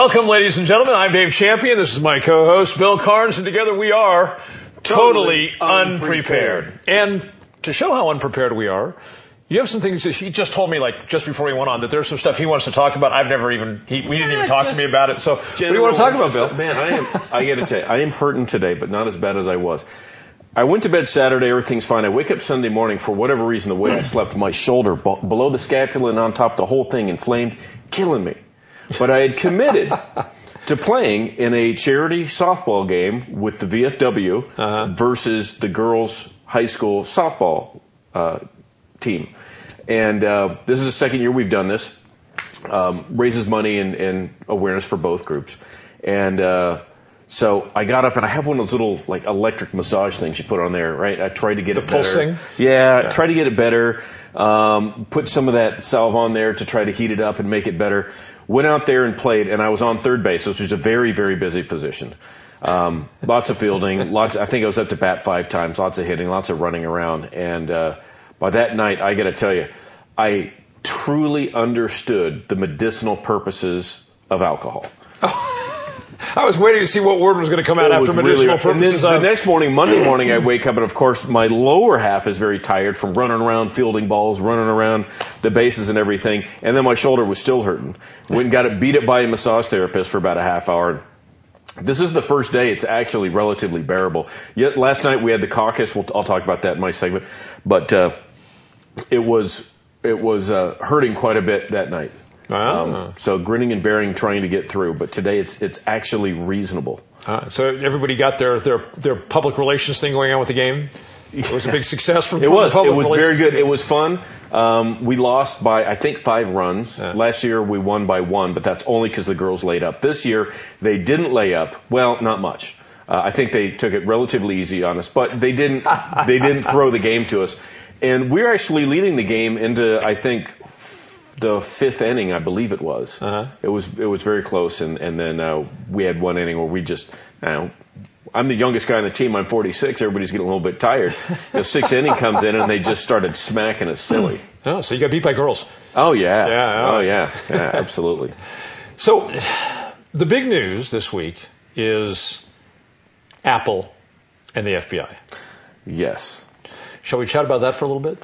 Welcome, ladies and gentlemen. I'm Dave Champion. This is my co-host, Bill Carnes, and together we are totally unprepared. And to show how unprepared we are, you have some things that he just told me, like, just before he went on, that there's some stuff he wants to talk about. We didn't even talk to me about it. So what do you want to talk about, Bill? Man, I got to tell you, I am hurting today, but not as bad as I was. I went to bed Saturday, everything's fine. I wake up Sunday morning, for whatever reason, the way I slept, my shoulder below the scapula and on top, the whole thing inflamed, killing me. But I had committed to playing in a charity softball game with the VFW versus the girls' high school softball team. And this is the second year we've done this. Raises money and awareness for both groups. And so I got up, and I have one of those little, like, electric massage things you put on there, right? I tried to get it better. The pulsing? Yeah, tried to get it better. Put some of that salve on there to try to heat it up and make it better. Went out there and played, and I was on third base, which was a very, very busy position. Lots of fielding, I think I was up to bat 5 times, lots of hitting, lots of running around. And by that night, I got to tell you, I truly understood the medicinal purposes of alcohol. I was waiting to see what word was going to come out after medicinal purposes. And then the next morning, Monday morning, I wake up, and of course, my lower half is very tired from running around, fielding balls, running around the bases and everything. And then my shoulder was still hurting. Went and got it beat up by a massage therapist for about a half hour. This is the first day it's actually relatively bearable. Yet last night we had the caucus. I'll talk about that in my segment. But it was hurting quite a bit that night. So grinning and bearing, trying to get through. But today it's actually reasonable. So everybody got their public relations thing going on with the game? It was a big success for It was very good. It was fun. We lost by, I think, 5 runs. Last year we won by 1, but that's only because the girls laid up. This year they didn't lay up. Well, not much. I think they took it relatively easy on us, but they didn't throw the game to us. And we're actually leading the game into, I think, the 5th inning, I believe it was. It was very close, and then we had one inning where we just, I'm the youngest guy on the team. I'm 46. Everybody's getting a little bit tired. The 6th inning comes in, and they just started smacking us silly. Oh, so you got beat by girls. Oh, yeah. Oh, yeah, absolutely. So the big news this week is Apple and the FBI. Yes. Shall we chat about that for a little bit?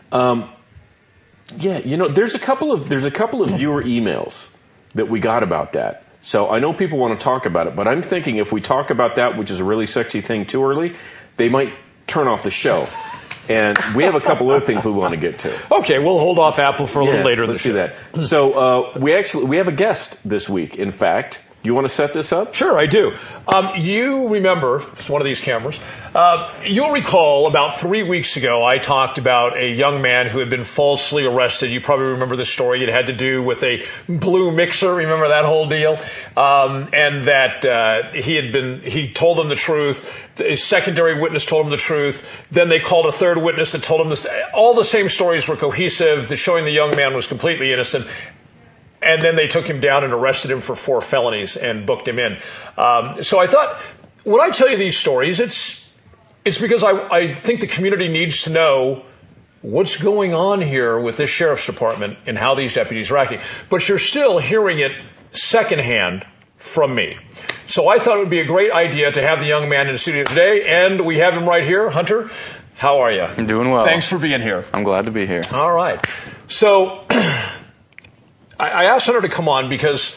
Yeah, there's a couple of viewer emails that we got about that. So I know people want to talk about it, but I'm thinking if we talk about that, which is a really sexy thing, too early, they might turn off the show. And we have a couple other things we want to get to. Okay, we'll hold off Apple for a little later in the show. Let's do that. So we have a guest this week, in fact. Do you want to set this up? Sure, I do. You remember, it's one of these cameras, you'll recall about 3 weeks ago I talked about a young man who had been falsely arrested. You probably remember the story. It had to do with a blue mixer. Remember that whole deal? And that he told them the truth. A secondary witness told him the truth. Then they called a third witness that told him this. All the same stories were cohesive, showing the young man was completely innocent. And then they took him down and arrested him for 4 felonies and booked him in. So I thought, when I tell you these stories, it's because I think the community needs to know what's going on here with this sheriff's department and how these deputies are acting. But you're still hearing it secondhand from me. So I thought it would be a great idea to have the young man in the studio today, and we have him right here. Hunter, how are you? I'm doing well. Thanks for being here. I'm glad to be here. All right. So I asked Hunter to come on because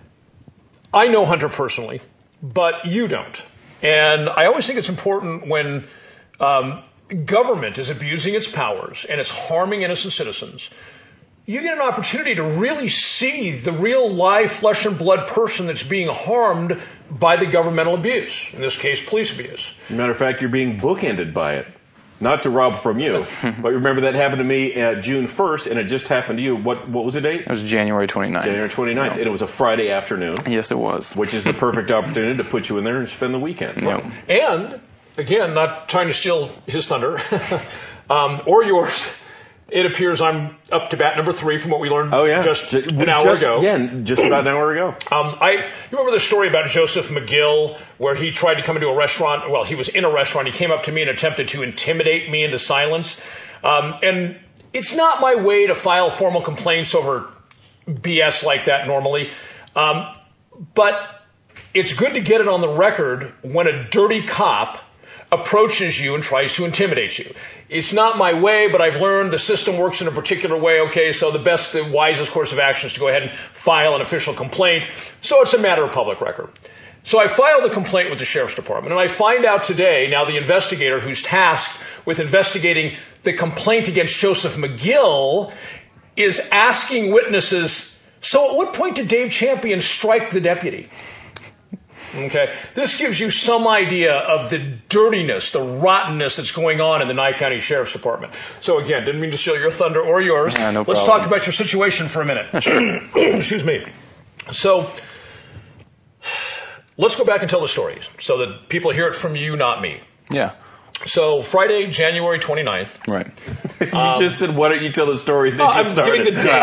I know Hunter personally, but you don't. And I always think it's important when government is abusing its powers and it's harming innocent citizens, you get an opportunity to really see the real live flesh and blood person that's being harmed by the governmental abuse, in this case, police abuse. As a matter of fact, you're being bookended by it. Not to rob from you, but remember that happened to me June 1st, and it just happened to you. What was the date? It was January 29th. January 29th, and it was a Friday afternoon. Yes, it was. Which is the perfect opportunity to put you in there and spend the weekend. Yep. And, again, not trying to steal his thunder, or yours, it appears I'm up to bat number 3 from what we learned just an hour ago. Yeah, just about an hour ago. You remember the story about Joseph McGill, where he tried to come into a restaurant. Well, he was in a restaurant. He came up to me and attempted to intimidate me into silence. And it's not my way to file formal complaints over BS like that normally. but it's good to get it on the record when a dirty cop approaches you and tries to intimidate you. It's not my way, but I've learned the system works in a particular way. Okay, so the wisest course of action is to go ahead and file an official complaint. So it's a matter of public record. So I filed a complaint with the Sheriff's Department, and I find out today, now the investigator who's tasked with investigating the complaint against Joseph McGill is asking witnesses, so at what point did Dave Champion strike the deputy? Okay, this gives you some idea of the dirtiness, the rottenness that's going on in the Nye County Sheriff's Department. So again, didn't mean to steal your thunder or yours. Yeah, no Let's problem. talk about your situation for a minute. Sure. Excuse me. So let's go back and tell the stories so that people hear it from you, not me. Yeah. So Friday, January 29th. Right. You just said, why don't you tell the story? Then I'm get started. getting the date.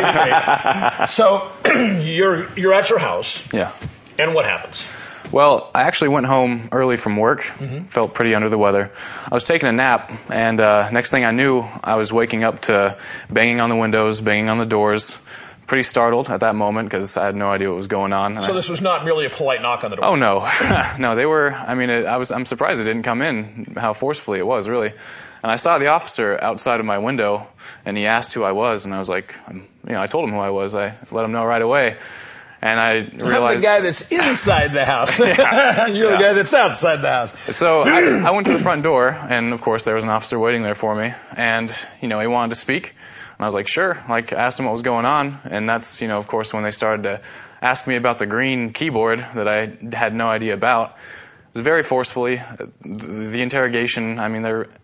I'm getting the date. So you're at your house, Yeah. and what happens? Well, I actually went home early from work. Felt pretty under the weather. I was taking a nap, and next thing I knew, I was waking up to banging on the windows, banging on the doors. Pretty startled at that moment because I had no idea what was going on. And So this was not merely a polite knock on the door. Oh no, no, they were. I mean, I'm surprised it didn't come in. How forcefully it was, really. And I saw the officer outside of my window, and he asked who I was, and I was like, I told him who I was. I let him know right away. And I realized I'm the guy that's inside the house. You're the guy that's outside the house. So I went to the front door, and of course there was an officer waiting there for me, and he wanted to speak, and I was like, sure. Like, asked him what was going on, and that's of course when they started to ask me about the green keyboard that I had no idea about. It was very forcefully. The interrogation. I mean,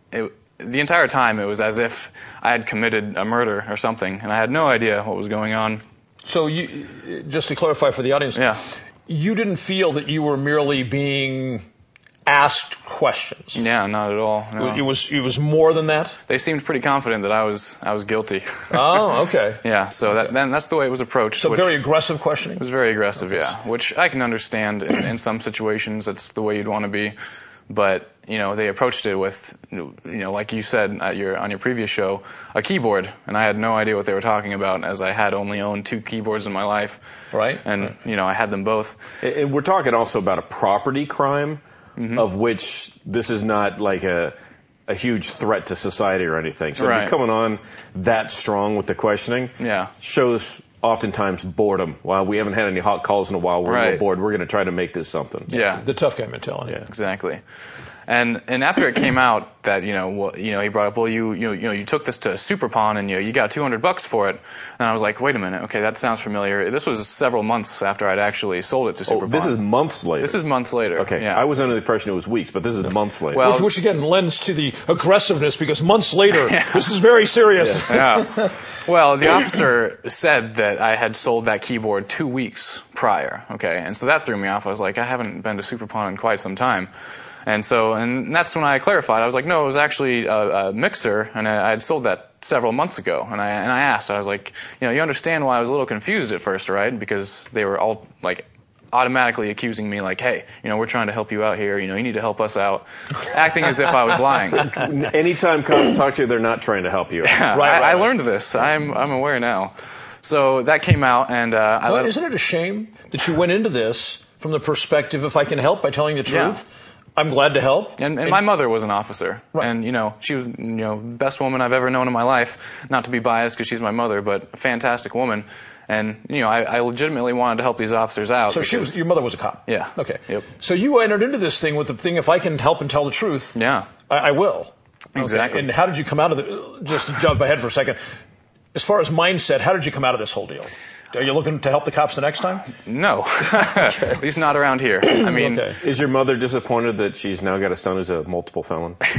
the entire time it was as if I had committed a murder or something, and I had no idea what was going on. So you, just to clarify for the audience, Yeah. you didn't feel that you were merely being asked questions. Yeah, not at all. No. It was more than that. They seemed pretty confident that I was guilty. Oh, okay. Yeah, so that's the way it was approached. So which very aggressive questioning. it was very aggressive, yeah. Which I can understand in some situations. That's the way you'd want to be. But they approached it with, like you said on your previous show, a keyboard, and I had no idea what they were talking about, as I had only owned 2 keyboards in my life, Right. and I had them both. And we're talking also about a property crime, of which this is not like a huge threat to society or anything. So Right. you're coming on that strong with the questioning. Yeah. Shows oftentimes boredom. Well, we haven't had any hot calls in a while. We're a Right. little bored. We're going to try to make this something. Yeah. The tough guy mentality. Yeah. Exactly. And after it came out that he brought up, well, you took this to Superpon and you got $200 for it, and I was like, wait a minute, okay, that sounds familiar. This was several months after I'd actually sold it to Superpon. Oh, this is months later. This is months later. Okay. Yeah. I was under the impression it was weeks, but this is months later. Well- Which again lends to the aggressiveness because months later, this is very serious. Yeah. Well, the officer said that I had sold that keyboard 2 weeks prior. Okay. And so that threw me off. I was like, I haven't been to Superpon in quite some time. And that's when I clarified. I was like, no, it was actually a mixer, and I had sold that several months ago. And I asked, I was like, you understand why I was a little confused at first, right? Because they were all like automatically accusing me, like, hey, we're trying to help you out here. You need to help us out, acting as if I was lying. Anytime cops talk to you, they're not trying to help you. Yeah, Right. I learned this. I'm aware now. So that came out, and Isn't it a shame that you went into this from the perspective, if I can help by telling the truth, Yeah. I'm glad to help. And my mother was an officer, Right. and she was best woman I've ever known in my life. Not to be biased because she's my mother, but a fantastic woman. And I legitimately wanted to help these officers out. So your mother was a cop. Yeah. Okay. Yep. So you entered into this thing with the thing, if I can help and tell the truth, Yeah. I will. Exactly. Okay. And how did you come out of it? Just to jump ahead for a second. As far as mindset, how did you come out of this whole deal? Are you looking to help the cops the next time? No, at least not around here. I mean, Okay. Is your mother disappointed that she's now got a son who's a multiple felon? she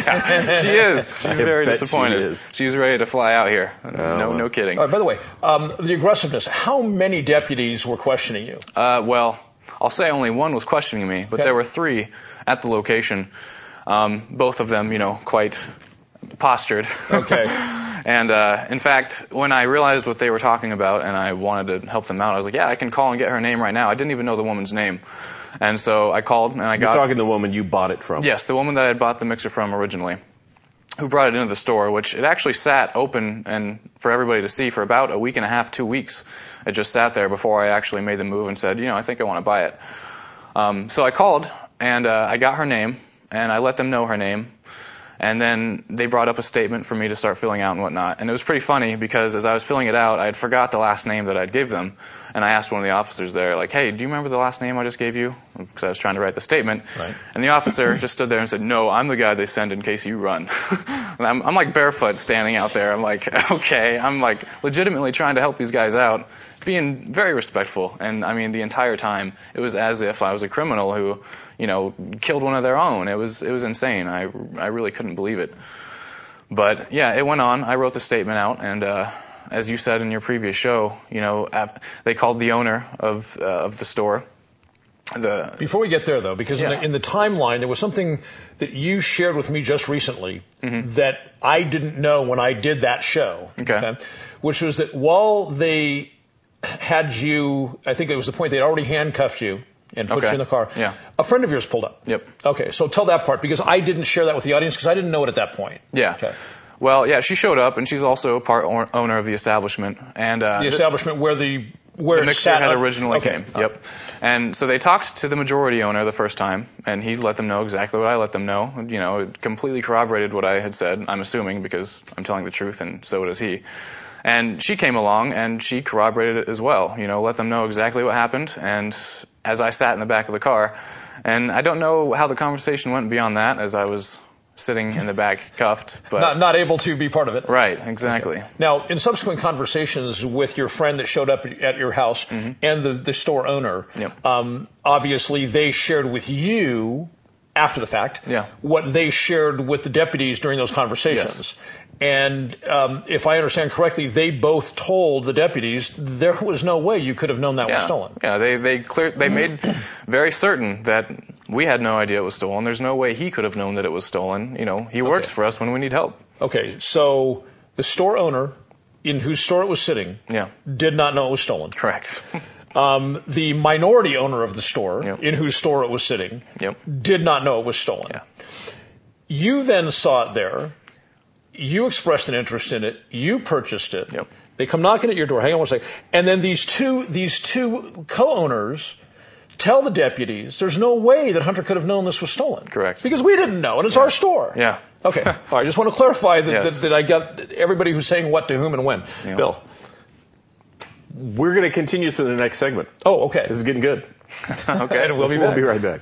is. She's very bet she disappointed. is. She's ready to fly out here. well. No kidding. All right, by the way, the aggressiveness, how many deputies were questioning you? Well, I'll say only one was questioning me, but Okay. there were 3 at the location. Both of them, quite postured. Okay. And in fact, when I realized what they were talking about and I wanted to help them out, I was like, yeah, I can call and get her name right now. I didn't even know the woman's name. And so I called and I You're got... talking to the woman you bought it from. Yes, the woman that I had bought the mixer from originally. who brought it into the store, which it actually sat open and for everybody to see for about a week and a half, 2 weeks. It just sat there before I actually made the move and said, I think I want to buy it. So I called, and I got her name, and I let them know her name. And then they brought up a statement for me to start filling out and whatnot. And it was pretty funny because as I was filling it out, I had forgot the last name that I'd gave them. And I asked one of the officers there, like, hey, do you remember the last name I just gave you? Because I was trying to write the statement. Right. And the officer just stood there and said, no, I'm the guy they send in case you run. And I'm like barefoot standing out there. I'm like, okay. I'm like legitimately trying to help these guys out, being very respectful. And I mean, the entire time, it was as if I was a criminal who, killed one of their own. It was insane. I really couldn't believe it. But yeah, it went on. I wrote the statement out, and as you said in your previous show, they called the owner of the store. Before we get there, though, because in the timeline, there was something that you shared with me just recently that I didn't know when I did that show. Okay. Which was that while they had you, I think it was the point they'd already handcuffed you and put you in the car. Yeah. A friend of yours pulled up. Yep. Okay, so tell that part, because I didn't share that with the audience because I didn't know it at that point. Yeah. Okay. Well, yeah, she showed up, and she's also a part owner of the establishment. And the establishment where the mixer had originally came. Yep. And so they talked to the majority owner the first time, and he let them know exactly what I let them know. It completely corroborated what I had said, I'm assuming, because I'm telling the truth, and so does he. And she came along, and she corroborated it as well. Let them know exactly what happened. And as I sat in the back of the car, and I don't know how the conversation went beyond that, as I was sitting in the back cuffed, but not able to be part of it. Right, exactly. Okay. Now, in subsequent conversations with your friend that showed up at your house and the store owner, obviously they shared with you after the fact what they shared with the deputies during those conversations. Yes. And if I understand correctly, they both told the deputies there was no way you could have known that was stolen. Yeah, they made very certain that we had no idea it was stolen. There's no way he could have known that it was stolen. He works for us when we need help. Okay, so the store owner in whose store it was sitting did not know it was stolen. Correct. The minority owner of the store in whose store it was sitting did not know it was stolen. Yeah. You then saw it there. You expressed an interest in it. You purchased it. Yep. They come knocking at your door. Hang on one second. And then these two co-owners tell the deputies there's no way that Hunter could have known this was stolen. Correct. Because we didn't know, and it's our store. Yeah. Okay. All right. I just want to clarify that I got everybody who's saying what to whom and when. Yeah. Bill. We're going to continue to the next segment. Oh, okay. This is getting good. Okay. And we'll be back. We'll be right back.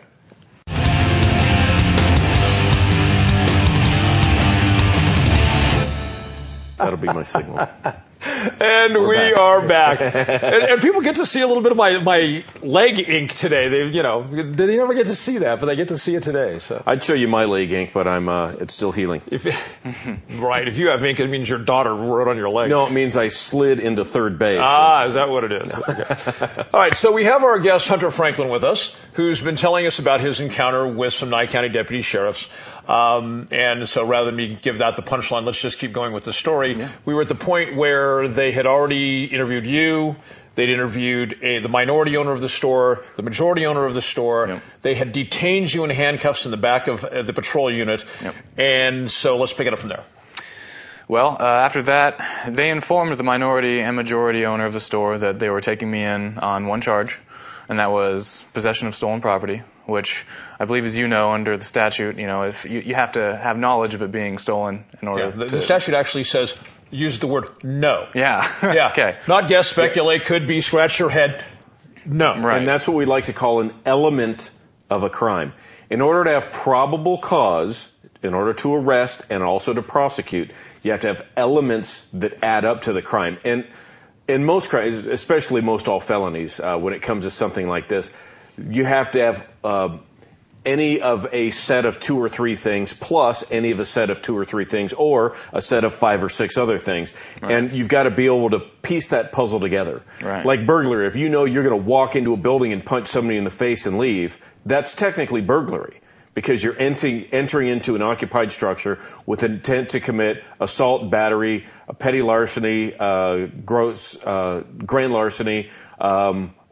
That'll be my signal. And we are back. and people get to see a little bit of my leg ink today. They never get to see that, but they get to see it today. So I'd show you my leg ink, but it's still healing. Right. If you have ink, it means your daughter wrote on your leg. No, it means I slid into third base. Is that what it is? Okay. All right. So we have our guest, Hunter Franklin, with us, who's been telling us about his encounter with some Nye County deputy sheriffs. And so rather than me give that the punchline, let's just keep going with the story. Yeah. We were at the point where they had already interviewed you. They'd interviewed the minority owner of the store, the majority owner of the store. Yep. They had detained you in handcuffs in the back of the patrol unit. Yep. And so let's pick it up from there. Well, after that, they informed the minority and majority owner of the store that they were taking me in on one charge, and that was possession of stolen property, which I believe, as you know, under the statute, if you have to have knowledge of it being stolen in order the statute actually says, use the word no. Yeah. Yeah. Okay. Not guess, speculate, could be, scratch your head. No. Right. And that's what we like to call an element of a crime. In order to have probable cause, in order to arrest and also to prosecute, you have to have elements that add up to the crime. And in most crimes, especially most all felonies, when it comes to something like this, you have to have any of a set of 2 or 3 things plus any of a set of 2 or 3 things or a set of 5 or 6 other things. Right. And you've got to be able to piece that puzzle together. Right. Like burglary. If you know you're going to walk into a building and punch somebody in the face and leave, that's technically burglary because you're entering into an occupied structure with intent to commit assault, battery, petty larceny, grand larceny,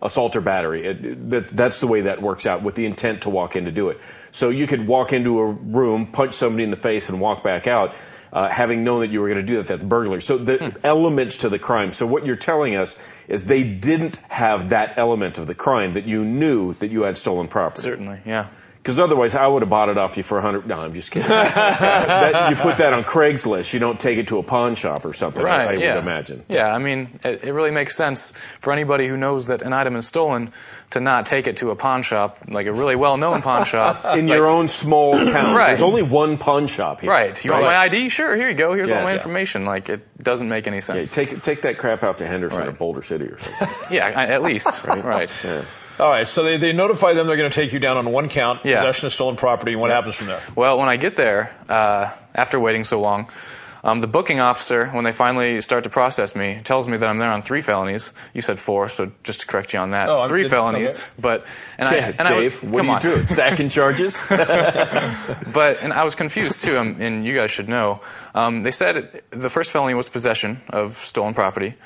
assault or battery. That's the way that works out, with the intent to walk in to do it. So you could walk into a room, punch somebody in the face, and walk back out, having known that you were going to do that. That's burglary. So the elements to the crime. So what you're telling us is they didn't have that element of the crime, that you knew that you had stolen property. Certainly, yeah. Because otherwise, I would have bought it off you for $100. No, I'm just kidding. You put that on Craigslist. You don't take it to a pawn shop or something. Right, I would imagine. Yeah, I mean, it really makes sense for anybody who knows that an item is stolen to not take it to a pawn shop, like a really well-known pawn shop. In your own small town. Right. There's only one pawn shop here. Right. You want my ID? Sure, here you go. Here's all my Yeah. information. Like, it doesn't make any sense. Yeah, take that crap out to Henderson or Right. Boulder City or something. Yeah, at least. Right. Yeah. All right, so they notify them they're going to take you down on one count, Yeah. possession of stolen property, and what happens from there? Well, when I get there, after waiting so long, the booking officer, when they finally start to process me, tells me that I'm there on 3 felonies. You said 4, so just to correct you on that, Oh, 3 felonies. okay. But Dave, what are you doing? Stacking charges? But I was confused too, and you guys should know. They said the first felony was possession of stolen property.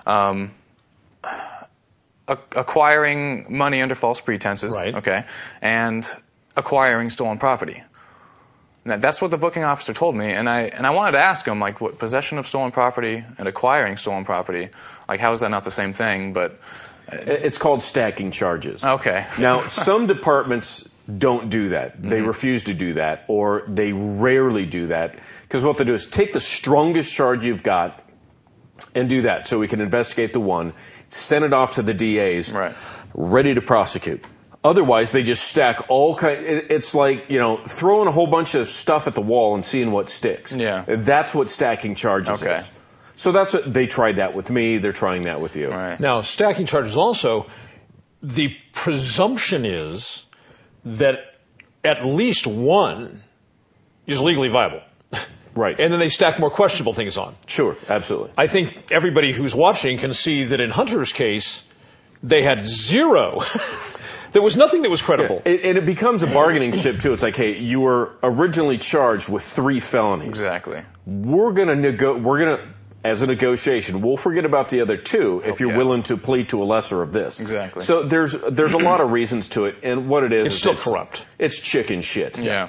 Acquiring money under false pretenses, Right. okay, and acquiring stolen property. Now, that's what the booking officer told me, and I wanted to ask him, like, what possession of stolen property and acquiring stolen property, like, how is that not the same thing? But It's called stacking charges. okay, Now, some departments don't do that. They refuse to do that, or they rarely do that, because what they do is take the strongest charge you've got and do that, so we can investigate the one, send it off to the DAs, Right. ready to prosecute. Otherwise, they just stack all kind. It's like, throwing a whole bunch of stuff at the wall and seeing what sticks. Yeah. That's what stacking charges Okay. is. So that's what they tried that with me. They're trying that with you. right. Now, stacking charges also, the presumption is that at least one is legally viable. Right. And then they stack more questionable things on. Sure, absolutely. I think everybody who's watching can see that in Hunter's case, they had 0. There was nothing that was credible. And it becomes a bargaining chip too. It's like, hey, you were originally charged with 3 felonies. Exactly. We're gonna as a negotiation, we'll forget about the other 2 if you're Okay. willing to plead to a lesser of this. Exactly. So there's a lot of reasons to it, and what it is, It's still corrupt. It's chicken shit. Yeah.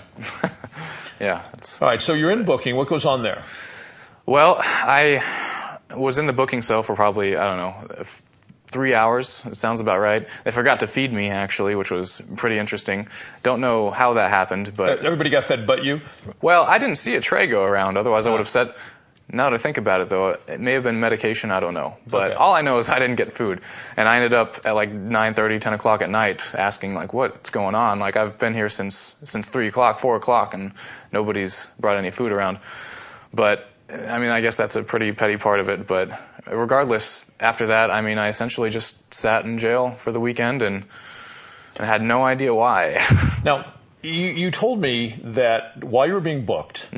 Yeah. It's, All right, so you're in booking. What goes on there? well, I was in the booking cell for probably, I don't know, 3 hours. It sounds about right. They forgot to feed me, actually, which was pretty interesting. Don't know how that happened, but... Everybody got fed but you? Well, I didn't see a tray go around. Otherwise, I would have said... Now that I think about it, though, it may have been medication. I don't know. But Okay. all I know is I didn't get food. And I ended up at like 9:30, 10 o'clock at night asking, like, what's going on? Like, I've been here since 3 o'clock, 4 o'clock, and nobody's brought any food around. But, I mean, I guess that's a pretty petty part of it. But regardless, after that, I mean, I essentially just sat in jail for the weekend and had no idea why. Now, you told me that while you were being booked,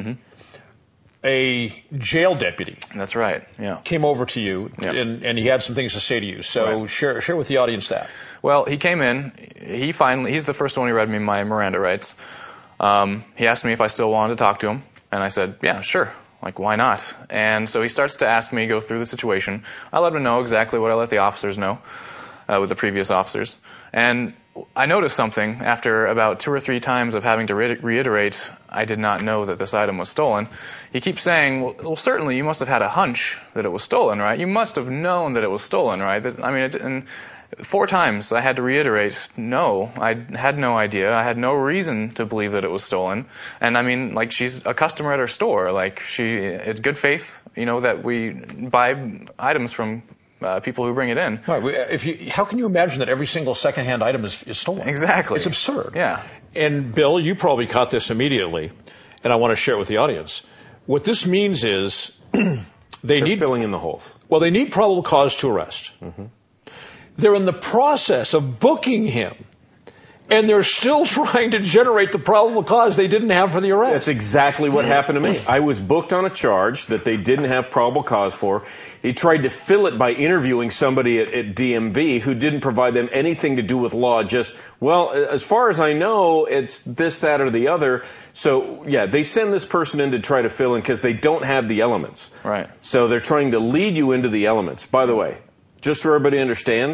a jail deputy That's right, yeah. came over to you, Yeah. and he had some things to say to you. So Right. share with the audience that. Well, he came in. He's the first one who read me my Miranda rights. He asked me if I still wanted to talk to him, and I said, yeah, sure. Like, why not? And so he starts to ask me, go through the situation. I let him know exactly what I let the officers know, with the previous officers. And I noticed something after about 2 or 3 times of having to reiterate, I did not know that this item was stolen. He keeps saying, well, certainly you must have had a hunch that it was stolen, right? You must have known that it was stolen, right? I mean, and 4 times I had to reiterate, no, I had no idea. I had no reason to believe that it was stolen. And I mean, like, she's a customer at her store. Like, it's good faith, that we buy items from people who bring it in. Right. How can you imagine that every single secondhand item is stolen? Exactly. It's absurd. Yeah. And Bill, you probably caught this immediately, and I want to share it with the audience. What this means is They're filling in the holes. Well, they need probable cause to arrest. Mm-hmm. They're in the process of booking him, and they're still trying to generate the probable cause they didn't have for the arrest. That's exactly what happened to me. I was booked on a charge that they didn't have probable cause for. He tried to fill it by interviewing somebody at DMV who didn't provide them anything to do with law. Just, well, as far as I know, it's this, that, or the other. So, yeah, they send this person in to try to fill in because they don't have the elements. Right. So they're trying to lead you into the elements. By the way, just so everybody understands,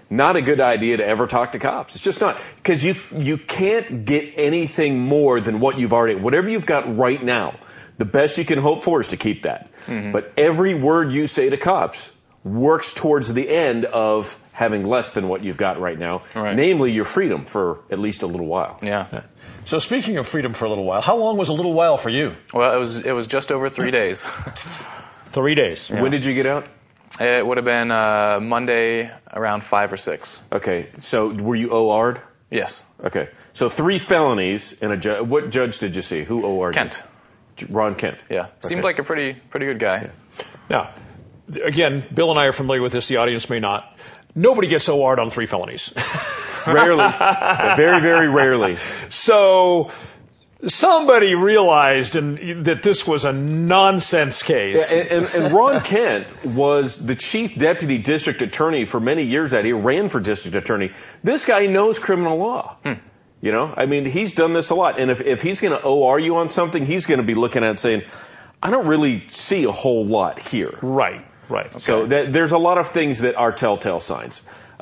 not a good idea to ever talk to cops. It's just not. Because you can't get anything more than what you've already, whatever you've got right now, the best you can hope for is to keep that. But every word you say to cops works towards the end of having less than what you've got right now, namely your freedom for at least a little while. Yeah. So speaking of freedom for a little while, how long was a little while for you? Well, it was just over 3 days. 3 days. Yeah. When did you get out? It would have been Monday around 5 or 6. Okay, so were you OR'd? Yes. Okay, so 3 felonies and a judge. What judge did you see? Who OR'd? Kent. Ron Kent. Yeah. Seemed like a pretty good guy. Yeah. Now, again, Bill and I are familiar with this. The audience may not. Nobody gets OR'd on 3 felonies. Rarely. Very, very rarely. So somebody realized that this was a nonsense case. Yeah, and Ron Kent was the chief deputy district attorney for many years out here, ran for district attorney. This guy knows criminal law. You know, I mean, he's done this a lot. And if he's going to OR you on something, he's going to be looking at it and saying, I don't really see a whole lot here. Right. Okay. So there's a lot of things that are telltale signs.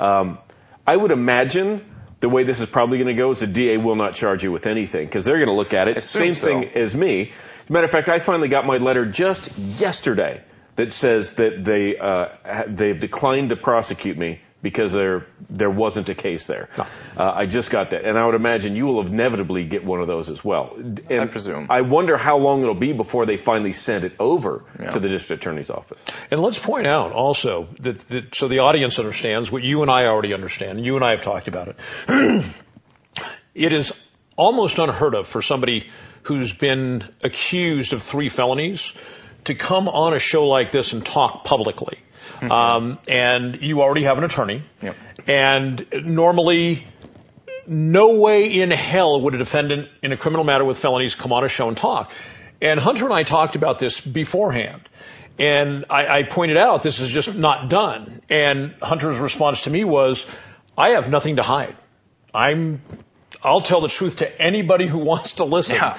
I would imagine the way this is probably going to go is the DA will not charge you with anything because they're going to look at it. Same thing as me. As a matter of fact, I finally got my letter just yesterday that says that they've declined to prosecute me because there wasn't a case there. I just got that. And I would imagine you will inevitably get one of those as well. And I presume. I wonder how long it'll be before they finally send it over to the district attorney's office. And let's point out also that so the audience understands what you and I already understand, and you and I have talked about it. It is almost unheard of for somebody who's been accused of 3 felonies to come on a show like this and talk publicly. And you already have an attorney. Yep. And normally, no way in hell would a defendant in a criminal matter with felonies come on a show and talk. And Hunter and I talked about this beforehand. And I pointed out this is just not done. And Hunter's response to me was, I have nothing to hide. I'll tell the truth to anybody who wants to listen. Yeah.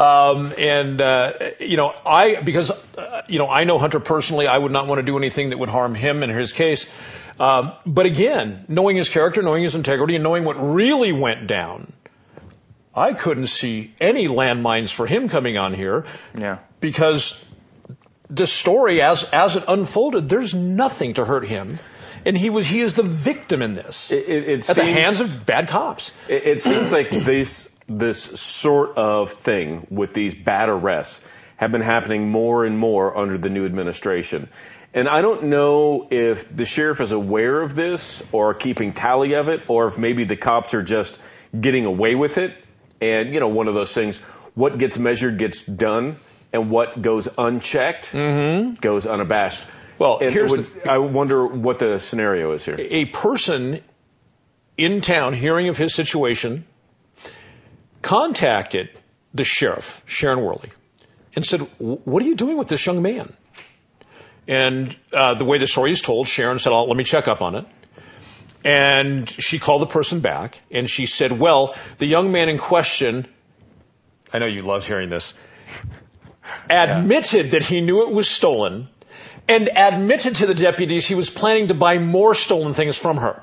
Because I know Hunter personally, I would not want to do anything that would harm him in his case. But again, knowing his character, knowing his integrity, and knowing what really went down, I couldn't see any landmines for him coming on here. Yeah. Because the story, as it unfolded, there's nothing to hurt him. And he is the victim in this at the hands of bad cops. It seems like this sort of thing with these bad arrests have been happening more and more under the new administration. And I don't know if the sheriff is aware of this or keeping tally of it, or if maybe the cops are just getting away with it. And, one of those things, what gets measured gets done, and what goes unchecked goes unabashed. Well, I wonder what the scenario is here. A person in town hearing of his situation contacted the sheriff, Sharon Worley, and said, what are you doing with this young man? And the way the story is told, Sharon said, let me check up on it. And she called the person back, and she said, well, the young man in question, I know you love hearing this, admitted that he knew it was stolen, and admitted to the deputies he was planning to buy more stolen things from her.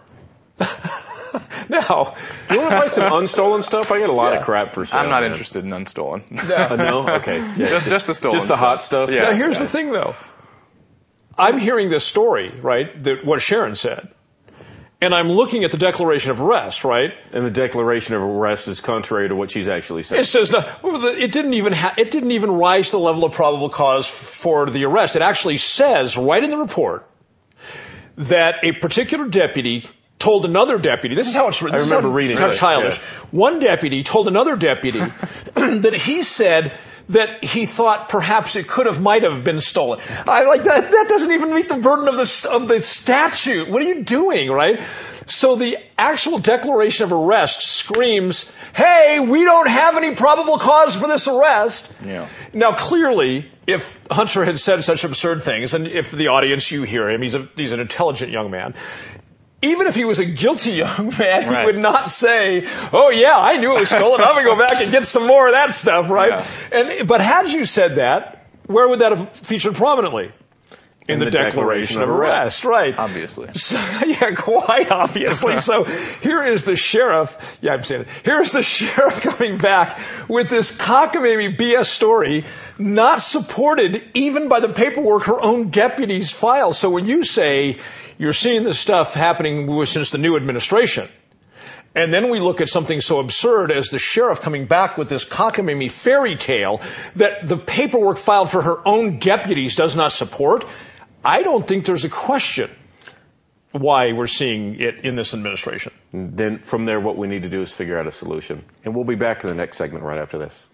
Now, do you want to buy some unstolen stuff? I get a lot of crap for sale. I'm not interested in unstolen. No? Okay. Yeah. Just the stolen Just the hot stuff? Yeah. Now, here's the thing, though. I'm hearing this story, right, what Sharon said. And I'm looking at the declaration of arrest, right? And the declaration of arrest is contrary to what she's actually saying. It says it didn't even rise to the level of probable cause for the arrest. It actually says right in the report that a particular deputy told another deputy. This is how it's written. I remember reading it. Childish. Yeah. One deputy told another deputy that he said that he thought perhaps it might have been stolen. That doesn't even meet the burden of the statute. What are you doing, right? So the actual declaration of arrest screams, hey, we don't have any probable cause for this arrest. Yeah. Now, clearly, if Hunter had said such absurd things, and if the audience, you hear him, he's an intelligent young man, even if he was a guilty young man, he would not say, oh, yeah, I knew it was stolen. I'm going to go back and get some more of that stuff, right? Yeah. But had you said that, where would that have featured prominently? in the declaration of arrest. Right. Obviously. So, yeah, quite obviously. So here is the sheriff. Yeah, I'm saying it. Here's the sheriff coming back with this cockamamie BS story, not supported even by the paperwork her own deputies file. So when you say you're seeing this stuff happening since the new administration, and then we look at something so absurd as the sheriff coming back with this cockamamie fairy tale that the paperwork filed for her own deputies does not support, I don't think there's a question why we're seeing it in this administration. And then from there, what we need to do is figure out a solution. And we'll be back in the next segment right after this.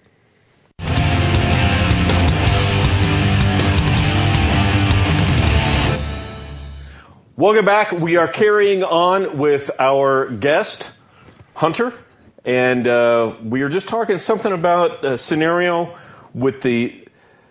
Welcome back. We are carrying on with our guest, Hunter, and we were just talking something about a scenario with the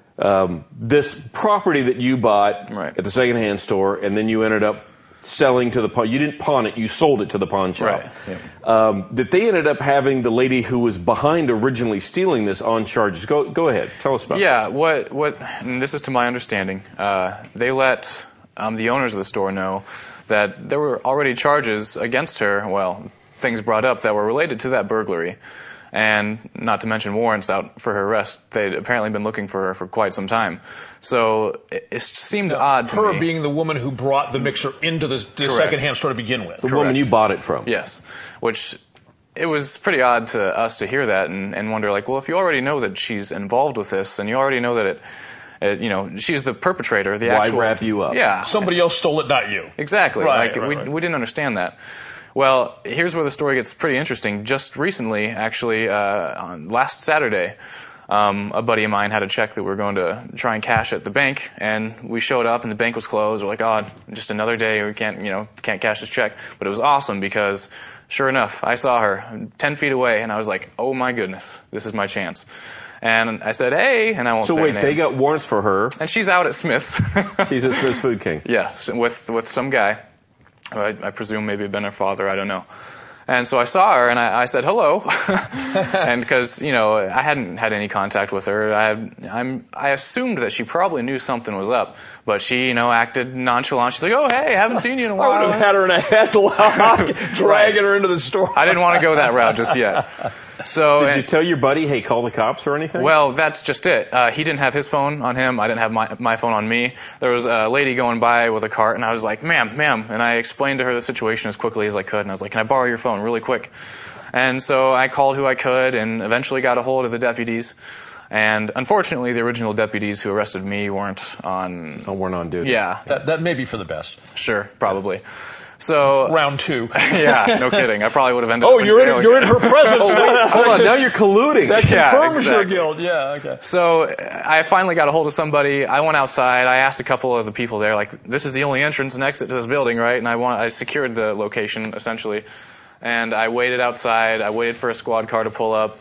this property that you bought at the secondhand store, and then you ended up selling to the pawn. You didn't pawn it; you sold it to the pawn shop. Right. Yeah. That they ended up having the lady who was behind originally stealing this on charges. Go ahead, tell us about. Yeah. What? And this is to my understanding. They let the owners of the store know that there were already charges against her. Well, things brought up that were related to that burglary, and not to mention warrants out for her arrest. They'd apparently been looking for her for quite some time. So it seemed odd to me. Her being the woman who brought the mixer into the secondhand store to begin with. The woman you bought it from. Yes, which it was pretty odd to us to hear that and wonder, like, well, if you already know that she's involved with this, and you already know that she's the perpetrator, Why wrap you up? Yeah. Somebody else stole it, not you. Exactly. Right, We didn't understand that. Well, here's where the story gets pretty interesting. Just recently, actually, on last Saturday, a buddy of mine had a check that we were going to try and cash at the bank, and we showed up and the bank was closed. We're like, oh, just another day, we can't cash this check. But it was awesome because, sure enough, I saw her 10 feet away, and I was like, oh my goodness, this is my chance. And I said, hey, and I won't say her name. They got warrants for her. And she's out at Smith's. She's at Smith's Food King. Yes, with some guy. I presume maybe been her father, I don't know. And so I saw her and I said hello, and because I hadn't had any contact with her, I assumed that she probably knew something was up, but she acted nonchalant. She's like, oh hey, haven't seen you in a while. I would have had her in a headlock, dragging her into the store. I didn't want to go that route just yet. So did you tell your buddy, hey, call the cops or anything? Well, that's just it. He didn't have his phone on him. I didn't have my phone on me. There was a lady going by with a cart, and I was like, ma'am. And I explained to her the situation as quickly as I could, and I was like, can I borrow your phone really quick? And so I called who I could and eventually got a hold of the deputies. And unfortunately, the original deputies who arrested me weren't on duty. Yeah. That may be for the best. Sure, probably. So round two. Yeah, no kidding. I probably would have ended up. Oh, you're in her presence. Hold on, now you're colluding. That confirms exactly. your guilt. Yeah, okay. So I finally got a hold of somebody. I went outside. I asked a couple of the people there, like, this is the only entrance and exit to this building, right? And I secured the location essentially, and I waited outside. I waited for a squad car to pull up.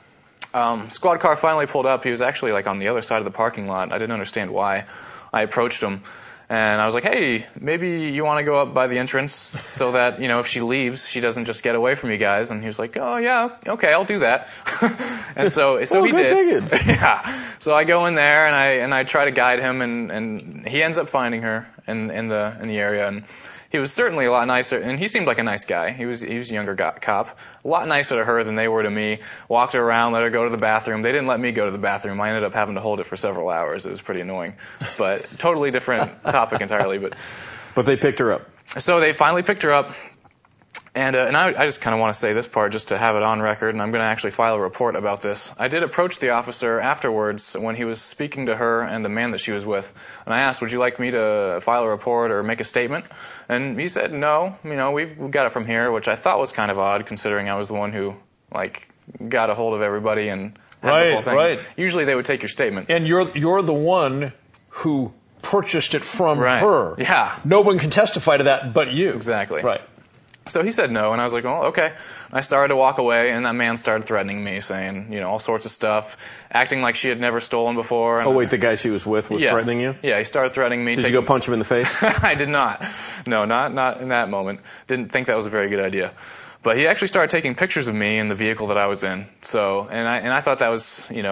Squad car finally pulled up. He was actually like on the other side of the parking lot. I didn't understand why. I approached him. And I was like, hey, maybe you want to go up by the entrance so that, if she leaves, she doesn't just get away from you guys. And he was like, oh, yeah, okay, I'll do that. And so he did. Yeah. So I go in there and I try to guide him, and he ends up finding her in the area. And he was certainly a lot nicer, and he seemed like a nice guy. He was a younger cop, a lot nicer to her than they were to me. Walked her around, let her go to the bathroom. They didn't let me go to the bathroom. I ended up having to hold it for several hours. It was pretty annoying, but totally different topic entirely. But they picked her up. So they finally picked her up. And I just kind of want to say this part just to have it on record, and I'm going to actually file a report about this. I did approach the officer afterwards when he was speaking to her and the man that she was with, and I asked, would you like me to file a report or make a statement? And he said, no, we've got it from here, which I thought was kind of odd considering I was the one who, got a hold of everybody and had the whole thing. Right. Usually they would take your statement. And you're the one who purchased it from her. Yeah. No one can testify to that but you. Exactly. Right. So he said no, and I was like, oh, okay. I started to walk away, and that man started threatening me, saying, all sorts of stuff, acting like she had never stolen before. And oh, wait, the guy she was with was threatening you? Yeah, he started threatening me. Did you go punch him in the face? I did not. No, not in that moment. Didn't think that was a very good idea. But he actually started taking pictures of me in the vehicle that I was in. So, and I thought that was,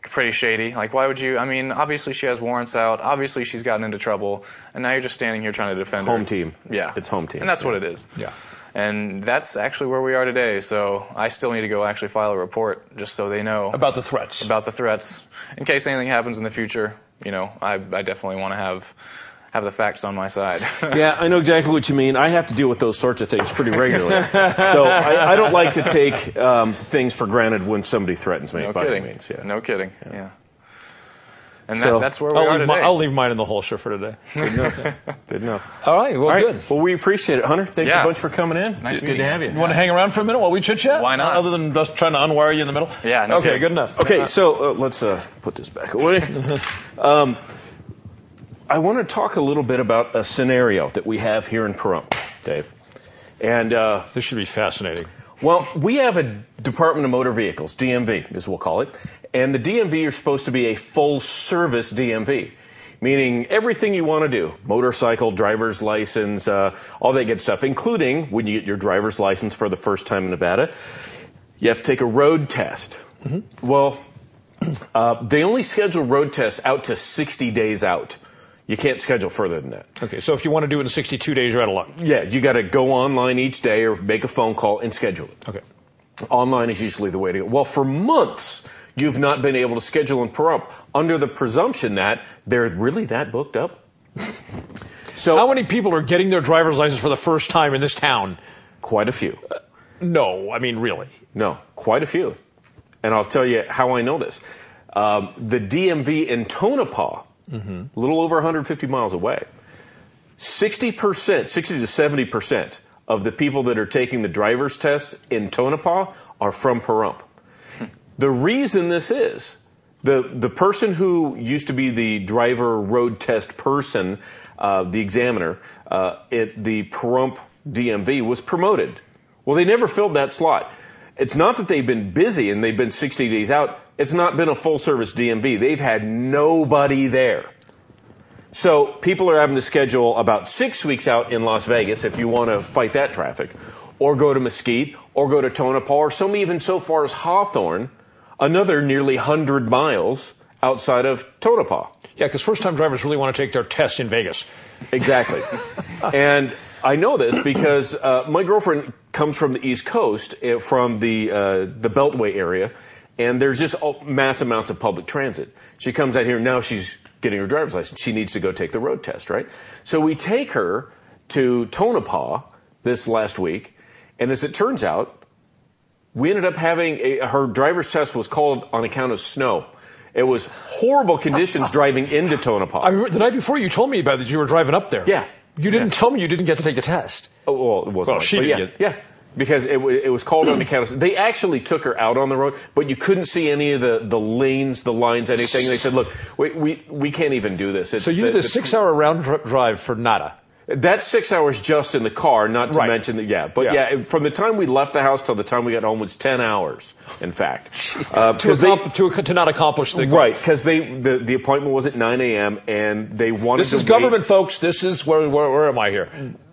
pretty shady. Like, why would you? I mean, obviously she has warrants out. Obviously she's gotten into trouble, and now you're just standing here trying to defend her. Home team. Yeah, It's home team. and that's what it is. Yeah. And that's actually where we are today. So I still need to go actually file a report just so they know About the threats. about the threats in case anything happens in the future. You know, I definitely want to have the facts on my side. Yeah, I know exactly what you mean. I have to deal with those sorts of things pretty regularly. So I don't like to take things for granted when somebody threatens me. No by kidding. any means, yeah. No kidding. Yeah. And So, that's where we are today. I'll leave mine in the holster for today. Good enough. Good enough. All right. Well, All right. good. Well, we appreciate it, Hunter. Thanks Yeah. a bunch for coming in. Nice Good meeting to you. have you. You want to hang around for a minute while we chit chat? Why not? Other than just trying to unwire you in the middle? Yeah, no Okay, kidding. good enough. Okay, so let's put this back away. I want to talk a little bit about a scenario that we have here in Pahrump, Dave. And This should be fascinating. well, we have a Department of Motor Vehicles, DMV, as we'll call it, and the DMV are supposed to be a full-service DMV, meaning everything you want to do, motorcycle, driver's license, all that good stuff, including when you get your driver's license for the first time in Nevada, you have to take a road test. Mm-hmm. Well, they only schedule road tests out to 60 days out. You can't schedule further than that. Okay, so if you want to do it in 62 days, you're out of luck. Yeah, you got to go online each day or make a phone call and schedule it. Okay. Online is usually the way to go. Well, for months, you've not been able to schedule in Pahrump under the presumption that they're really that booked up. So How many people are getting their driver's license for the first time in this town? quite a few. No, I mean, really. No, quite a few. And I'll tell you how I know this. The DMV in Tonopah, a little over 150 miles away, 60%, 60 to 70% of the people that are taking the driver's test in Tonopah are from Pahrump. The reason this is, the person who used to be the driver road test person, the examiner, at the Pahrump DMV was promoted. Well, they never filled that slot. It's not that they've been busy and they've been 60 days out. It's not been a full-service DMV. They've had nobody there. So people are having to schedule about 6 weeks out in Las Vegas if you want to fight that traffic, or go to Mesquite, or go to Tonopah, or some even so far as Hawthorne, another nearly 100 miles outside of Tonopah. Yeah, because first-time drivers really want to take their test in Vegas. Exactly. And I know this because my girlfriend comes from the East Coast, from the Beltway area, and there's just mass amounts of public transit. She comes out here, now she's getting her driver's license. She needs to go take the road test, right? So we take her to Tonopah this last week, and as it turns out, we ended up having her driver's test was called on account of snow. It was horrible conditions driving into Tonopah. I remember the night before you told me about that you were driving up there. Yeah. You didn't tell me you didn't get to take the test. Oh, well, it wasn't. Well, she but did yeah, get- yeah, because it was called on account of. They actually took her out on the road, but you couldn't see any of the lanes, the lines, anything. They said, "Look, we can't even do this." So you did a 6-hour round drive for nada. That's 6 hours just in the car, not to Right. mention that. Yeah, but yeah, from the time we left the house till the time we got home was 10 hours. In fact, To not accomplish the goal. right, because the appointment was at 9 a.m. and they wanted. This is government, folks. This is where am I here?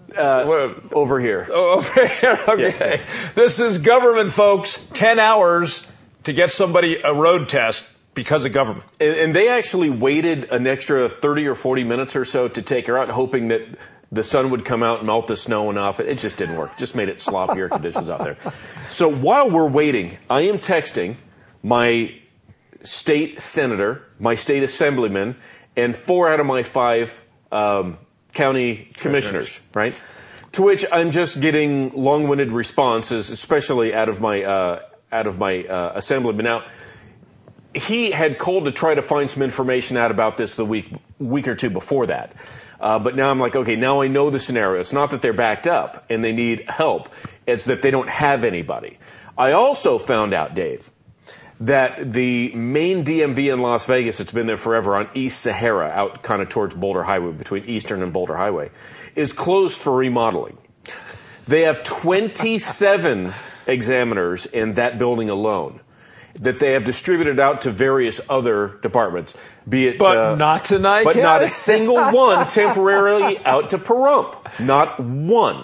Over here. Oh, over here. Okay. Yeah. This is government, folks. 10 hours to get somebody a road test because of government. And they actually waited an extra 30 or 40 minutes or so to take her out, hoping that the sun would come out and melt the snow and off. It just didn't work. Just made it sloppier conditions out there. So while we're waiting, I am texting my state senator, my state assemblyman, and 4 out of my 5 county commissioners, right? To which I'm just getting long-winded responses, especially out of my assemblyman. Now, he had called to try to find some information out about this the week or two before that. But now I'm like, okay, now I know the scenario. It's not that they're backed up and they need help. It's that they don't have anybody. I also found out, Dave, that the main DMV in Las Vegas, it's been there forever, on East Sahara, out kind of towards Boulder Highway, between Eastern and Boulder Highway, is closed for remodeling. They have 27 examiners in that building alone that they have distributed out to various other departments, be it... But not tonight, But Ken. not a single one temporarily out to Pahrump. Not one.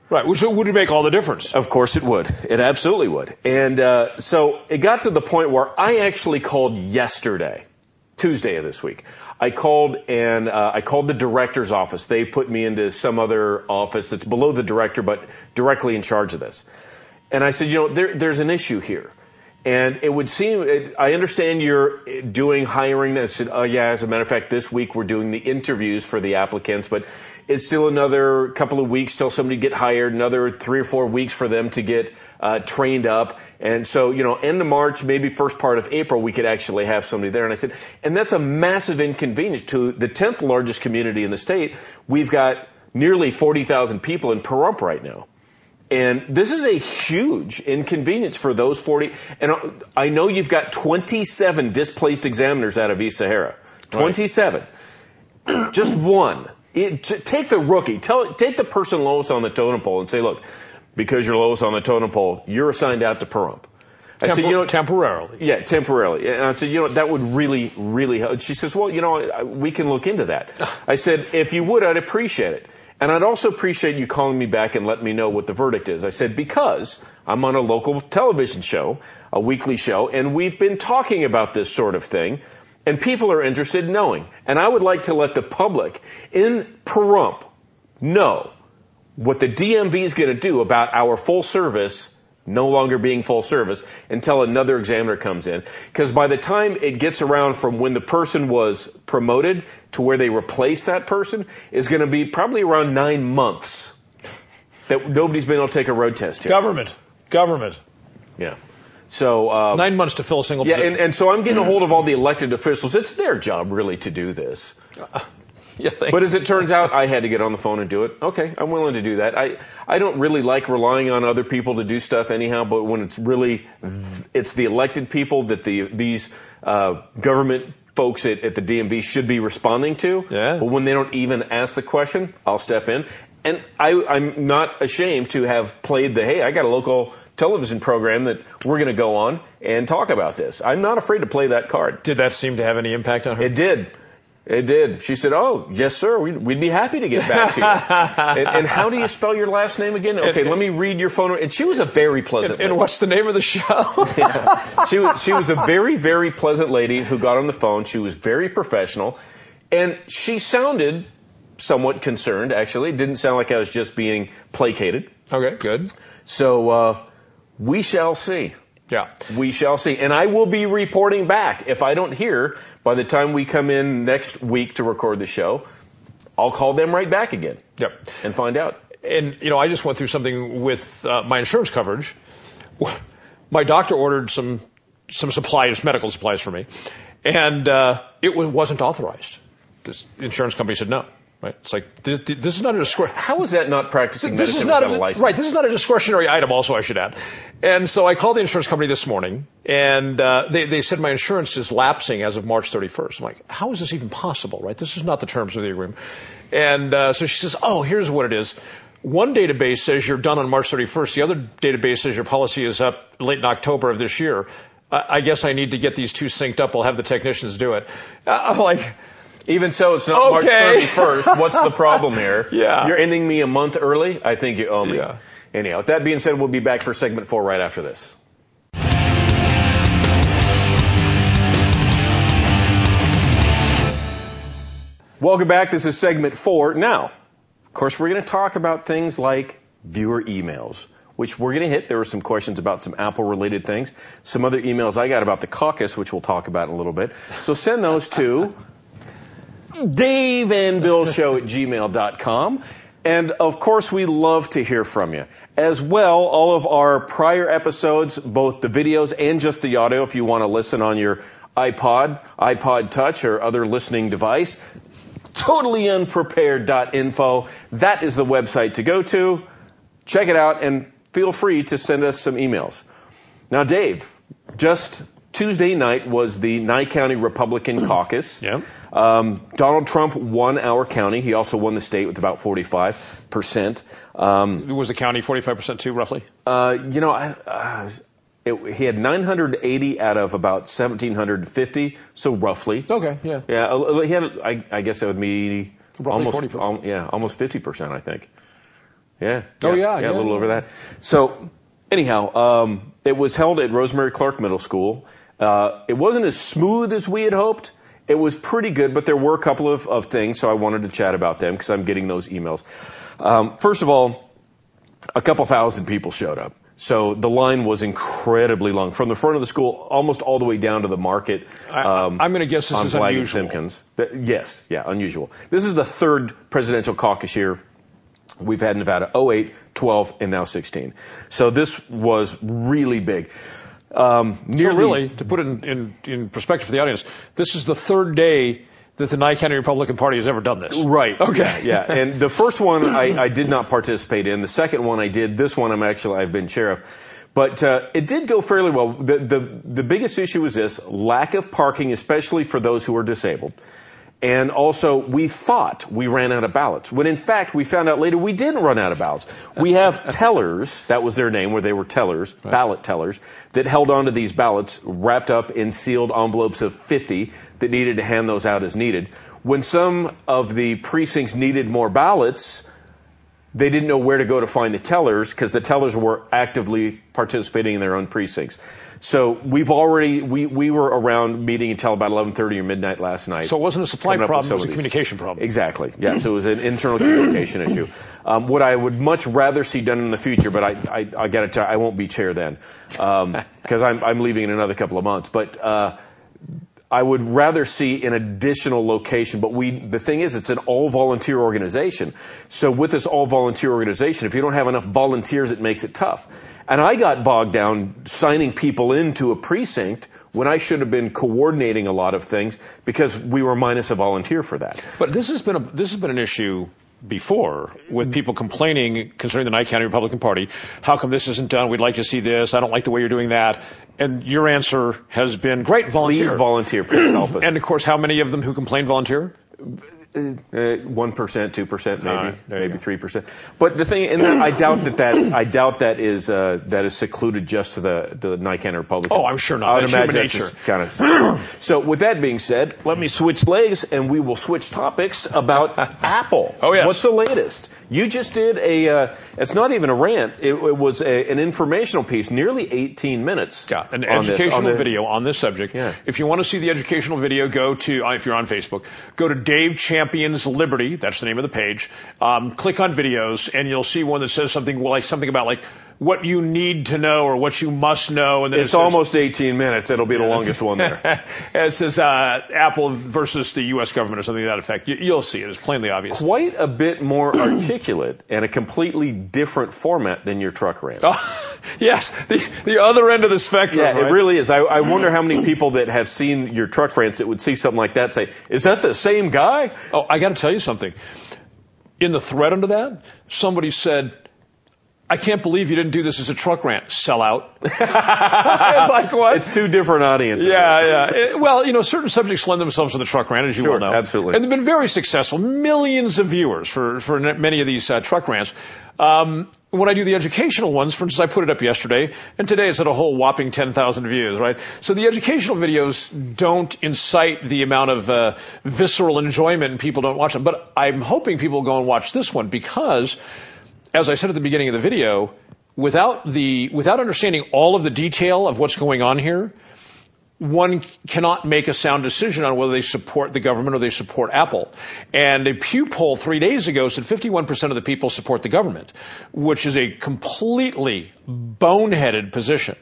Right, which would make all the difference. Of course it would. It absolutely would. And so it got to the point where I actually called yesterday, Tuesday of this week. I called the director's office. They put me into some other office that's below the director, but directly in charge of this. And I said, there's an issue here. And it would seem, I understand you're doing hiring. I said, oh yeah, as a matter of fact, this week we're doing the interviews for the applicants, but it's still another couple of weeks till somebody get hired, another 3 or 4 weeks for them to get trained up. And so, end of March, maybe first part of April, we could actually have somebody there. And I said, and that's a massive inconvenience to the 10th largest community in the state. We've got nearly 40,000 people in Pahrump right now. And this is a huge inconvenience for those 40. And I know you've got 27 displaced examiners out of East Sahara. 27. Right. Just one. Take the rookie. Take the person lowest on the totem pole and say, look, because you're lowest on the totem pole, you're assigned out to Pahrump. I said, temporarily. Yeah, temporarily. And I said, that would really, really help. She says, well, we can look into that. I said, if you would, I'd appreciate it. And I'd also appreciate you calling me back and letting me know what the verdict is. I said, because I'm on a local television show, a weekly show, and we've been talking about this sort of thing, and people are interested in knowing. And I would like to let the public in Pahrump know what the DMV is going to do about our full service no longer being full service until another examiner comes in. Because by the time it gets around from when the person was promoted to where they replace that person is going to be probably around 9 months that nobody's been able to take a road test here. Government. Yeah. So 9 months to fill a single position. And so I'm getting a hold of all the elected officials. It's their job really to do this. But as it turns out, I had to get on the phone and do it. Okay, I'm willing to do that. I don't really like relying on other people to do stuff anyhow, but when it's the elected people that these government folks at the DMV should be responding to. Yeah. But when they don't even ask the question, I'll step in. And I'm not ashamed to have played hey, I got a local television program that we're going to go on and talk about this. I'm not afraid to play that card. Did that seem to have any impact on her? It did. It did. She said, oh, yes, sir, we'd be happy to get back to you. and how do you spell your last name again? Okay, let me read your phone. And she was a very pleasant lady. And what's the name of the show? Yeah. She was a very, very pleasant lady who got on the phone. She was very professional. And she sounded somewhat concerned, actually. It didn't sound like I was just being placated. Okay, good. So we shall see. Yeah. We shall see. And I will be reporting back. If I don't hear by the time we come in next week to record the show, I'll call them right back again. Yep. And find out. And, I just went through something with my insurance coverage. My doctor ordered some supplies, medical supplies for me, and it wasn't authorized. This insurance company said no. Right? It's like, this is not a discretionary. How is that not practicing medicine without a license? Right, this is not a discretionary item also, I should add. And so I called the insurance company this morning, and they said my insurance is lapsing as of March 31st. I'm like, how is this even possible, right? This is not the terms of the agreement. And so she says, oh, here's what it is. One database says you're done on March 31st. The other database says your policy is up late in October of this year. I guess I need to get these two synced up. I'll have the technicians do it. I'm like... Even so, it's not okay. March 31st. What's the problem here? Yeah. You're ending me a month early? I think you owe me. Yeah. Anyhow, with that being said, we'll be back for segment 4 right after this. Welcome back. This is segment 4. Now, of course, we're going to talk about things like viewer emails, which we're going to hit. There were some questions about some Apple-related things. Some other emails I got about the caucus, which we'll talk about in a little bit. So send those to DaveAndBillShow@gmail.com. And, of course, we love to hear from you. As well, all of our prior episodes, both the videos and just the audio, if you want to listen on your iPod Touch, or other listening device, totallyunprepared.info. That is the website to go to. Check it out, and feel free to send us some emails. Now, Dave, just Tuesday night was the Nye County Republican caucus. Yeah. Donald Trump won our county. He also won the state with about 45%. Was the county 45% too, roughly? He had 980 out of about 1,750, so roughly. Okay, yeah. Yeah, he had, I guess that would be roughly almost 40%. Almost 50%, I think. Yeah. Oh, yeah. A little over that. So, anyhow, it was held at Rosemary Clark Middle School. It wasn't as smooth as we had hoped. It was pretty good, but there were a couple of things, so I wanted to chat about them because I'm getting those emails. First of all, a couple thousand people showed up. So the line was incredibly long. From the front of the school, almost all the way down to the market. I'm going to guess this is unusual. Simpkins. Yes, unusual. This is the third presidential caucus year we've had in Nevada, 08, 12, and now 16. So this was really big. So really, to put it in perspective for the audience, this is the third day that the Nye County Republican Party has ever done this. Right. Okay. Yeah. And the first one I did not participate in. The second one I did. This one I've been chair of. But it did go fairly well. The biggest issue was this: lack of parking, especially for those who are disabled. And also, we thought we ran out of ballots, when in fact we found out later we didn't run out of ballots. We have tellers, that was their name, where they were tellers, right. Ballot tellers, that held onto these ballots, wrapped up in sealed envelopes of 50 that needed to hand those out as needed. When some of the precincts needed more ballots, they didn't know where to go to find the tellers because the tellers were actively participating in their own precincts. So we were around meeting until about 11:30 or midnight last night. So it wasn't a supply problem, it was a communication problem. Exactly. Yeah, so it was an internal communication issue. What I would much rather see done in the future, but I got to tell you, I won't be chair then, because I'm leaving in another couple of months. But I would rather see an additional location, but the thing is, it's an all-volunteer organization. So with this all-volunteer organization, if you don't have enough volunteers, it makes it tough. And I got bogged down signing people into a precinct when I should have been coordinating a lot of things because we were minus a volunteer for that. But this has been an issue before with people complaining concerning the Nye County Republican Party. How come this isn't done? We'd like to see this. I don't like the way you're doing that. And your answer has been, great, volunteer. Please volunteer. Please help us. And, of course, how many of them who complain volunteer? 1%, 2%, maybe 3%. But the thing, and I doubt that is secluded just to the Nye County Republicans. Oh, I'm sure not. I would imagine that's nature. Kind of. So with that being said, let me switch legs and we will switch topics about Apple. Oh yes. What's the latest? You just did it's not even a rant. It was an informational piece, nearly 18 minutes. Yeah, an educational video on this subject. Yeah. If you want to see the educational video, go to, if you're on Facebook, go to Dave Champions Liberty. That's the name of the page. Click on videos and you'll see one that says something about what you need to know or what you must know. And then it's almost 18 minutes. It'll be the longest one there. It says Apple versus the U.S. government or something to that effect. You'll see it. It's plainly obvious. Quite a bit more articulate and a completely different format than your truck rant. Oh, yes, the other end of the spectrum. Yeah, right? It really is. I wonder how many people that have seen your truck rants that would see something like that say, is that the same guy? Oh, I got to tell you something. In the thread under that, somebody said, I can't believe you didn't do this as a truck rant. Sell out. It's like, what? It's two different audiences. Yeah. Well, certain subjects lend themselves to the truck rant, as you well know. Absolutely. And they've been very successful. Millions of viewers for many of these truck rants. When I do the educational ones, for instance, I put it up yesterday, and today it's at a whole whopping 10,000 views, right? So the educational videos don't incite the amount of visceral enjoyment and people don't watch them. But I'm hoping people go and watch this one because, as I said at the beginning of the video, without understanding all of the detail of what's going on here, one cannot make a sound decision on whether they support the government or they support Apple. And a Pew poll 3 days ago said 51% of the people support the government, which is a completely boneheaded position.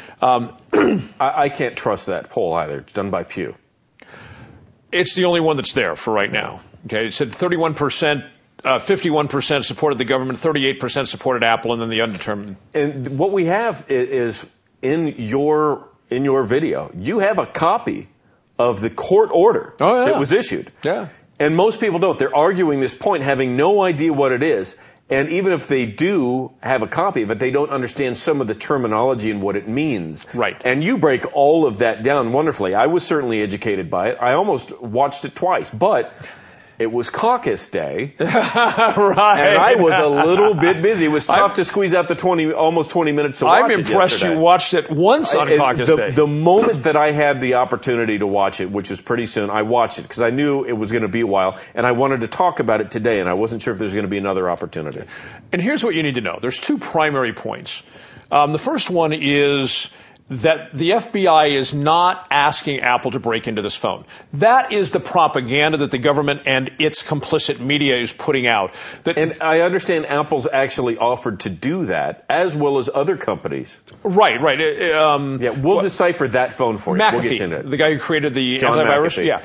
I can't trust that poll either. It's done by Pew. It's the only one that's there for right now. Okay, it said 51%. 51% supported the government, 38% supported Apple, and then the undetermined. And what we have is in your video, you have a copy of the court order that was issued. Yeah. And most people don't. They're arguing this point, having no idea what it is. And even if they do have a copy of it, they don't understand some of the terminology and what it means. Right. And you break all of that down wonderfully. I was certainly educated by it. I almost watched it twice. But It was caucus day. Right. And I was a little bit busy. It was tough to squeeze out the almost 20 minutes to watch I'm impressed yesterday. you watched it once on caucus day. The moment that I had the opportunity to watch it, which was pretty soon, I watched it because I knew it was going to be a while, and I wanted to talk about it today, and I wasn't sure if there's going to be another opportunity. And here's what you need to know. There's two primary points. The first one is that the FBI is not asking Apple to break into this phone. That is the propaganda that the government and its complicit media is putting out. And I understand Apple's actually offered to do that, as well as other companies. Right. We'll decipher that phone for you. McAfee, we'll get you into it. the guy who created the John antivirus. McAfee.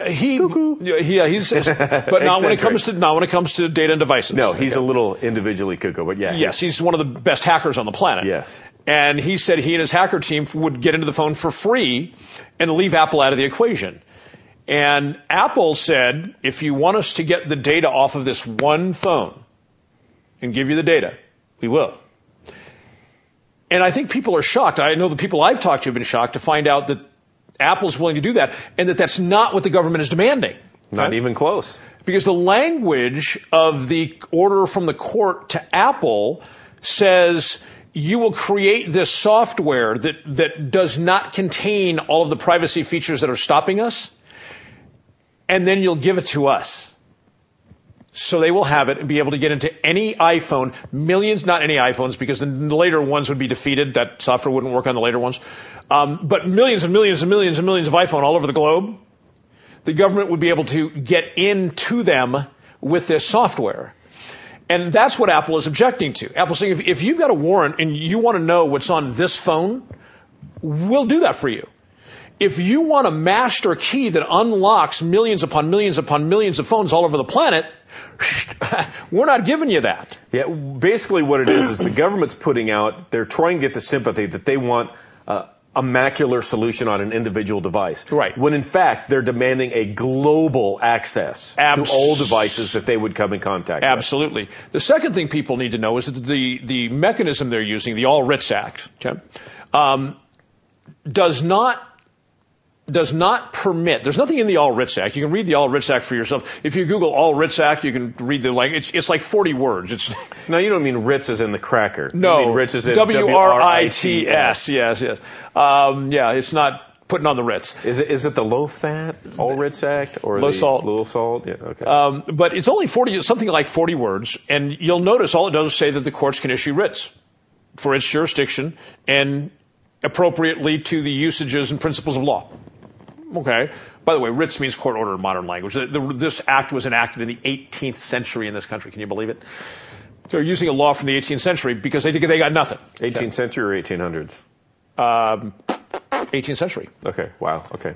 He's but not when it comes to data and devices. No, he's a little individually cuckoo, but yeah. Yes, he's one of the best hackers on the planet. Yes. And he said he and his hacker team would get into the phone for free and leave Apple out of the equation. And Apple said, if you want us to get the data off of this one phone and give you the data, we will. And I think people are shocked. I know the people I've talked to have been shocked to find out that Apple's willing to do that and that that's not what the government is demanding. Not even close. Because the language of the order from the court to Apple says you will create this software that does not contain all of the privacy features that are stopping us, and then you'll give it to us. So they will have it and be able to get into any iPhone, millions, not any iPhones, because the later ones would be defeated. That software wouldn't work on the later ones. But millions and millions and millions and millions of iPhone all over the globe. The government would be able to get into them with this software. And that's what Apple is objecting to. Apple's saying, if you've got a warrant and you want to know what's on this phone, we'll do that for you. If you want a master key that unlocks millions upon millions upon millions of phones all over the planet, we're not giving you that. Yeah, basically what it is the government's putting out, they're trying to get the sympathy that they want a macular solution on an individual device. Right. When in fact, they're demanding a global access to all devices that they would come in contact with. Absolutely. The second thing people need to know is that the mechanism they're using, the All Writs Act, does not permit. There's nothing in the All Writs Act. You can read the All Writs Act for yourself. If you Google All Writs Act, you can read the language. It's like 40 words. No, you don't mean Ritz as in the cracker. No, you mean Ritz as in W-R-I-T-S. Yes. It's not putting on the Ritz. Is it the low fat All Writs Act or low salt? Low salt. Yeah. Okay. But it's only something like 40 words, and you'll notice all it does is say that the courts can issue writs for its jurisdiction and appropriately to the usages and principles of law. Okay. By the way, writs means court order in modern language. This act was enacted in the 18th century in this country. Can you believe it? They're using a law from the 18th century because they got nothing. 18th century or 1800s? 18th century. Okay. Wow. Okay.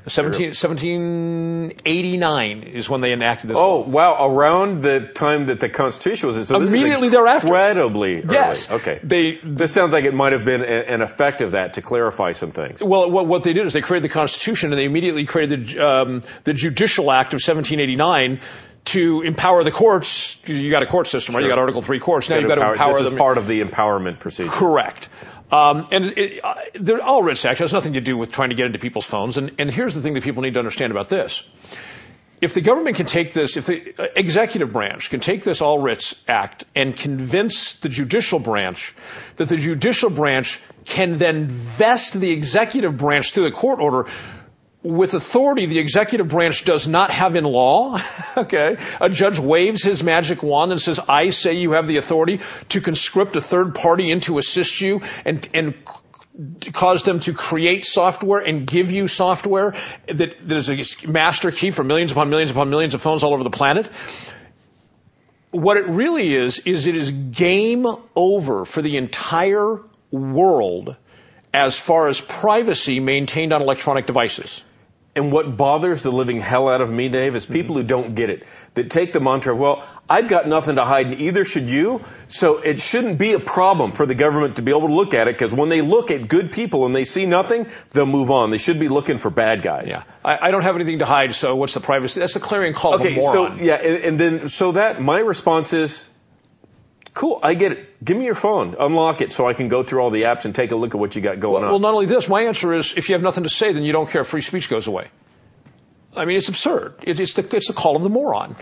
1789 is when they enacted this law. Oh, wow. Around the time that the Constitution was. So immediately thereafter. Incredibly early. Yes. Okay. This sounds like it might have been an effect of that to clarify some things. Well, what they did is they created the Constitution and they immediately created the Judicial Act of 1789 to empower the courts. You got a court system, right? Sure. You got Article 3 courts. Now you've got to empower them. This is part of the empowerment procedure. Correct. The All Writs Act has nothing to do with trying to get into people's phones. And here's the thing that people need to understand about this. If the government can take this, if the executive branch can take this All Writs Act and convince the judicial branch that the judicial branch can then vest the executive branch through the court order with authority the executive branch does not have in law, okay, a judge waves his magic wand and says, I say you have the authority to conscript a third party in to assist you and cause them to create software and give you software that is a master key for millions upon millions upon millions of phones all over the planet. What it really is it is game over for the entire world as far as privacy maintained on electronic devices. And what bothers the living hell out of me, Dave, is people who don't get it, that take the mantra of, well, I've got nothing to hide, and either should you, so it shouldn't be a problem for the government to be able to look at it, because when they look at good people and they see nothing, they'll move on. They should be looking for bad guys. Yeah, I don't have anything to hide, so what's the privacy? That's the clarion call of a moron. So, yeah, and then, my response is, cool, I get it. Give me your phone. Unlock it so I can go through all the apps and take a look at what you got going on. Well, not only this, my answer is if you have nothing to say, then you don't care. Free speech goes away. I mean, it's absurd. It's the call of the moron.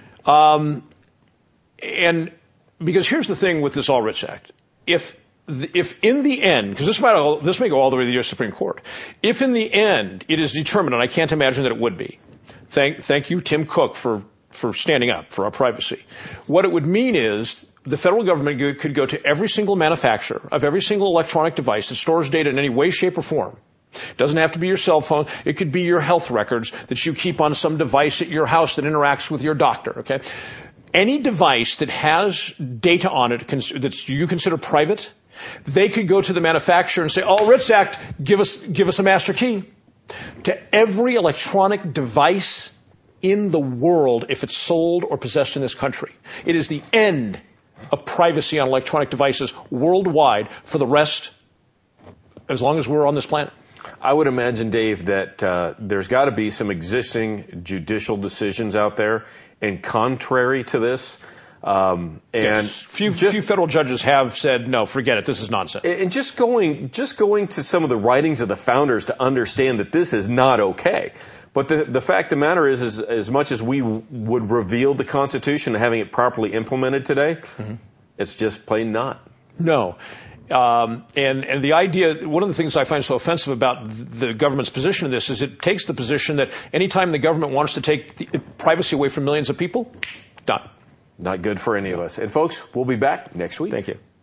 And because here's the thing with this All Writs Act. If in the end, because this may go all the way to the U.S. Supreme Court, if in the end it is determined, and I can't imagine that it would be, thank you, Tim Cook, for standing up for our privacy. What it would mean is the federal government could go to every single manufacturer of every single electronic device that stores data in any way, shape, or form. It doesn't have to be your cell phone. It could be your health records that you keep on some device at your house that interacts with your doctor, okay? Any device that has data on it that you consider private, they could go to the manufacturer and say, All Writs Act, give us a master key. To every electronic device in the world, if it's sold or possessed in this country. It is the end of privacy on electronic devices worldwide for the rest, as long as we're on this planet. I would imagine, Dave, that there's got to be some existing judicial decisions out there, and contrary to this, and yes. Few federal judges have said, no, forget it, this is nonsense. And just going to some of the writings of the founders to understand that this is not okay. But the fact of the matter is as much as we would reveal the Constitution and having it properly implemented today, it's just plain not. No. And the idea, one of the things I find so offensive about the government's position in this is it takes the position that anytime the government wants to take privacy away from millions of people, done. Not good for any of us. And folks, we'll be back next week. Thank you.